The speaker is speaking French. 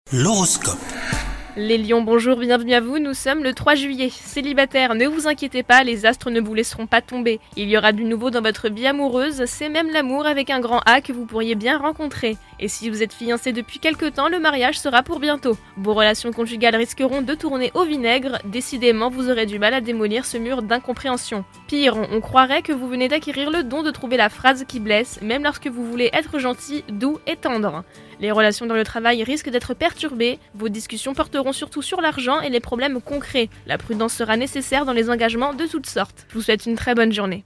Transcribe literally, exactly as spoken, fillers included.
L'horoscope. Les lions, bonjour, bienvenue à vous, nous sommes le trois juillet. Célibataire, ne vous inquiétez pas, les astres ne vous laisseront pas tomber. Il y aura du nouveau dans votre vie amoureuse, c'est même l'amour avec un grand A que vous pourriez bien rencontrer. Et si vous êtes fiancé depuis quelque temps, le mariage sera pour bientôt. Vos relations conjugales risqueront de tourner au vinaigre, décidément vous aurez du mal à démolir ce mur d'incompréhension. Pire, on, on croirait que vous venez d'acquérir le don de trouver la phrase qui blesse, même lorsque vous voulez être gentil, doux et tendre. Les relations dans le travail risquent d'être perturbées, vos discussions porteront surtout sur l'argent et les problèmes concrets. La prudence sera nécessaire dans les engagements de toutes sortes. Je vous souhaite une très bonne journée.